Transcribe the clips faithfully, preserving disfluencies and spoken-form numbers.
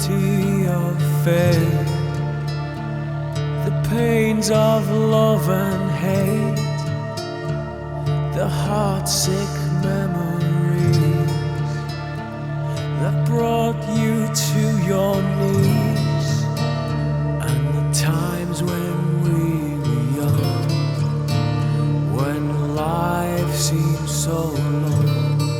reality of fate, the pains of love and hate, the heart-sick memories that brought you to your knees, and the times when we were young, when life seemed so long.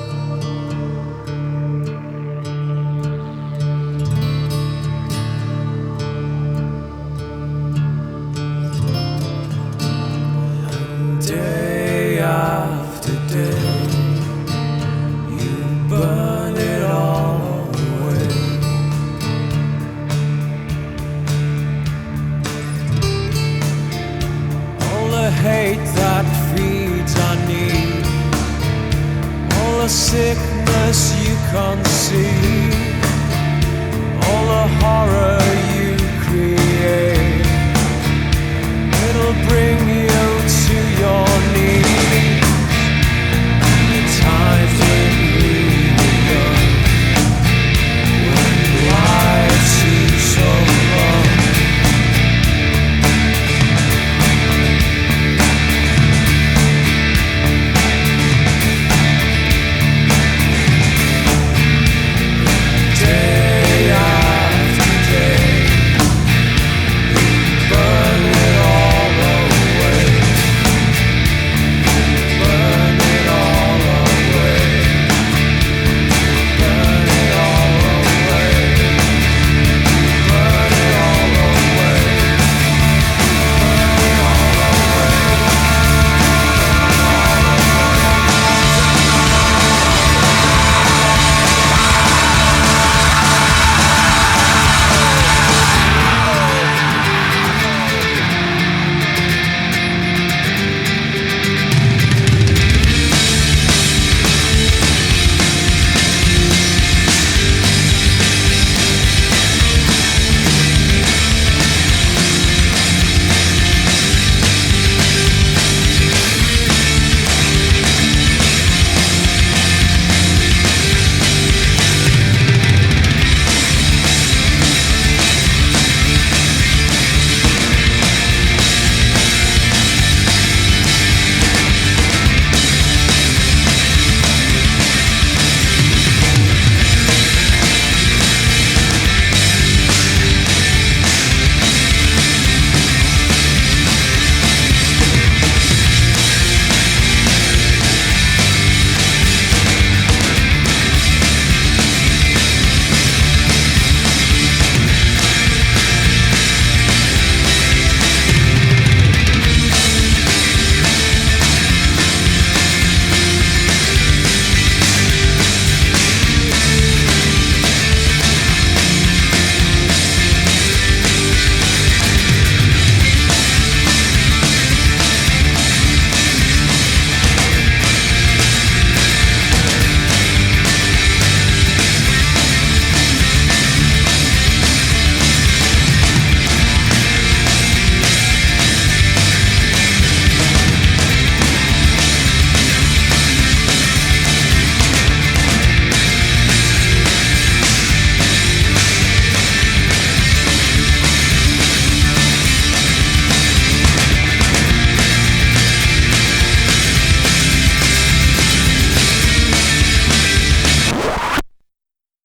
Day after day, you burn it all away. All the hate that feeds our need, all the sickness you conceive, all the horror you create, it'll bring